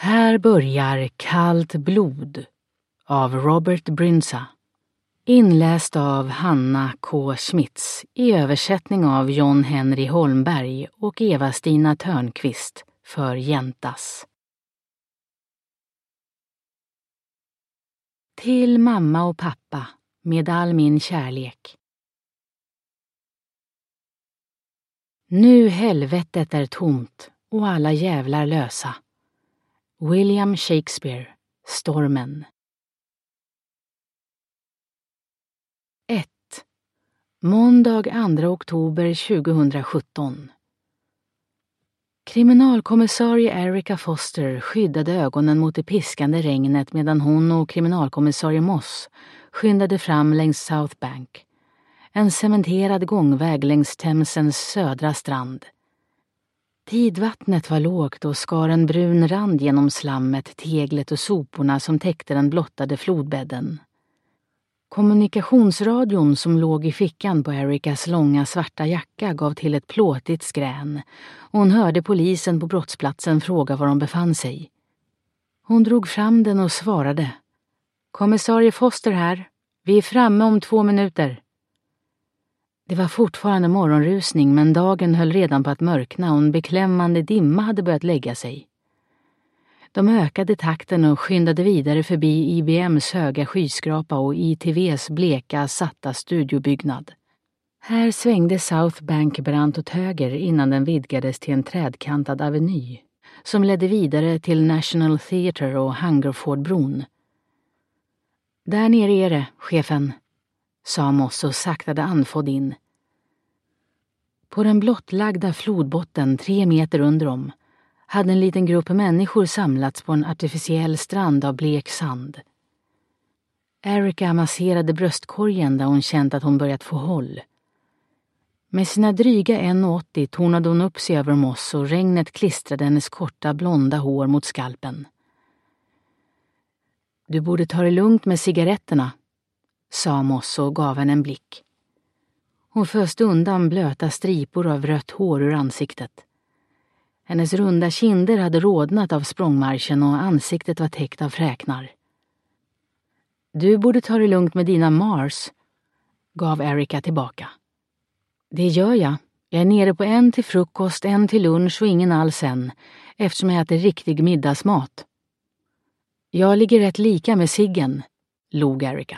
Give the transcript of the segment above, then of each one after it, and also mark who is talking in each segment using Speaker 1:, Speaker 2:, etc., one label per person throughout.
Speaker 1: Här börjar Kallt blod av Robert Brynsa. Inläst av Hanna K. Schmitz i översättning av John Henry Holmberg och Eva-Stina Törnqvist för Jäntas. Till mamma och pappa med all min kärlek. Nu helvetet är tomt och alla jävlar lösa. William Shakespeare, Stormen. 1. Måndag 2 oktober 2017. Kriminalkommissarie Erica Foster skyddade ögonen mot det piskande regnet medan hon och kriminalkommissarie Moss skyndade fram längs South Bank, en cementerad gångväg längs Themsens södra strand. Tidvattnet var lågt och skar en brun rand genom slammet, teglet och soporna som täckte den blottade flodbädden. Kommunikationsradion som låg i fickan på Ericas långa svarta jacka gav till ett plåtigt skrän och hon hörde polisen på brottsplatsen fråga var de befann sig. Hon drog fram den och svarade: "Kommissarie Foster här. Vi är framme om 2 minuter." Det var fortfarande morgonrusning men dagen höll redan på att mörkna och en beklämmande dimma hade börjat lägga sig. De ökade takten och skyndade vidare förbi IBMs höga skyskrapa och ITVs bleka, satta studiobyggnad. Här svängde South Bank brant åt höger innan den vidgades till en trädkantad aveny som ledde vidare till National Theatre och Hungerfordbron. "Där nere är det, chefen", sa Moss och saktade andfådd in. På den blottlagda flodbotten 3 meter under dem hade en liten grupp människor samlats på en artificiell strand av blek sand. Erica masserade bröstkorgen där hon känt att hon börjat få håll. Med sina dryga 1,80 tornade hon upp sig över Moss och regnet klistrade hennes korta blonda hår mot skalpen. "Du borde ta det lugnt med cigaretterna", sa Moss och gav henne en blick. Hon föste undan blöta stripor av rött hår ur ansiktet. Hennes runda kinder hade rodnat av språngmarschen och ansiktet var täckt av fräknar. "Du borde ta det lugnt med dina Mars", gav Erica tillbaka. "Det gör jag. Jag är nere på 1 till frukost, 1 till lunch och ingen alls än, eftersom jag äter riktig middagsmat." "Jag ligger rätt lika med ciggen", log Erica.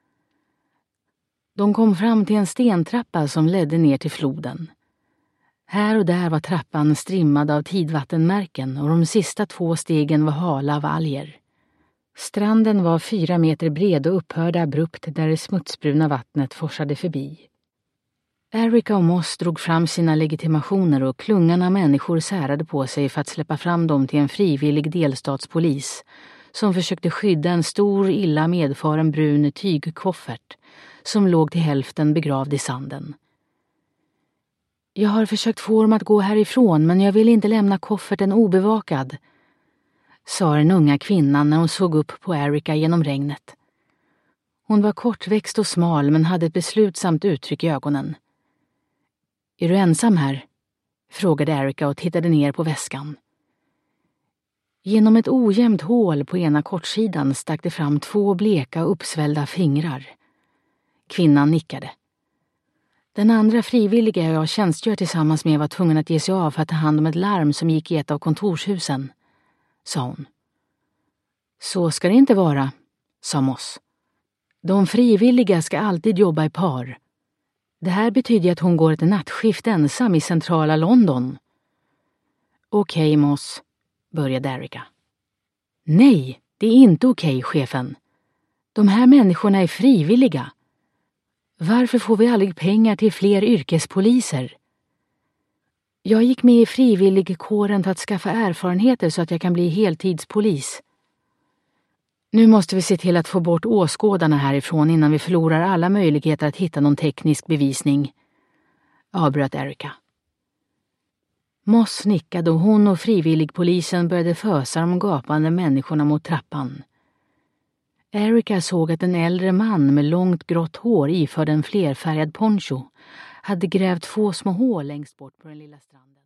Speaker 1: De kom fram till en stentrappa som ledde ner till floden. Här och där var trappan strimmad av tidvattenmärken och de sista 2 stegen var hala av alger. Stranden var 4 meter bred och upphörde abrupt där det smutsbruna vattnet forsade förbi. Erica och Moss drog fram sina legitimationer och klungan av människor särade på sig för att släppa fram dem till en frivillig delstatspolis som försökte skydda en stor, illa medfaren brun tygkoffert som låg till hälften begravd i sanden. "Jag har försökt få dem att gå härifrån men jag vill inte lämna kofferten obevakad", sa den unga kvinnan när hon såg upp på Erica genom regnet. Hon var kortväxt och smal men hade ett beslutsamt uttryck i ögonen. "Är du ensam här?" frågade Erica och tittade ner på väskan. Genom ett ojämnt hål på ena kortsidan stack det fram 2 bleka uppsvällda fingrar. Kvinnan nickade. "Den andra frivilliga jag tjänstgör tillsammans med var tvungen att ge sig av för att ta hand om ett larm som gick i ett av kontorshusen", sa hon. "Så ska det inte vara", sa Moss. "De frivilliga ska alltid jobba i par. Det här betyder att hon går ett nattskift ensam i centrala London." "Okej, Moss", började Erica. "Nej, det är inte okej, chefen. De här människorna är frivilliga. Varför får vi aldrig pengar till fler yrkespoliser? Jag gick med i frivilligkåren för att skaffa erfarenheter så att jag kan bli heltidspolis. Nu måste vi se till att få bort åskådarna härifrån innan vi förlorar alla möjligheter att hitta någon teknisk bevisning", avbröt Erica. Moss nickade och hon och frivilligpolisen började fösa de gapande människorna mot trappan. Erica såg att en äldre man med långt grått hår iförd en flerfärgad poncho hade grävt 2 små hål längst bort på den lilla stranden.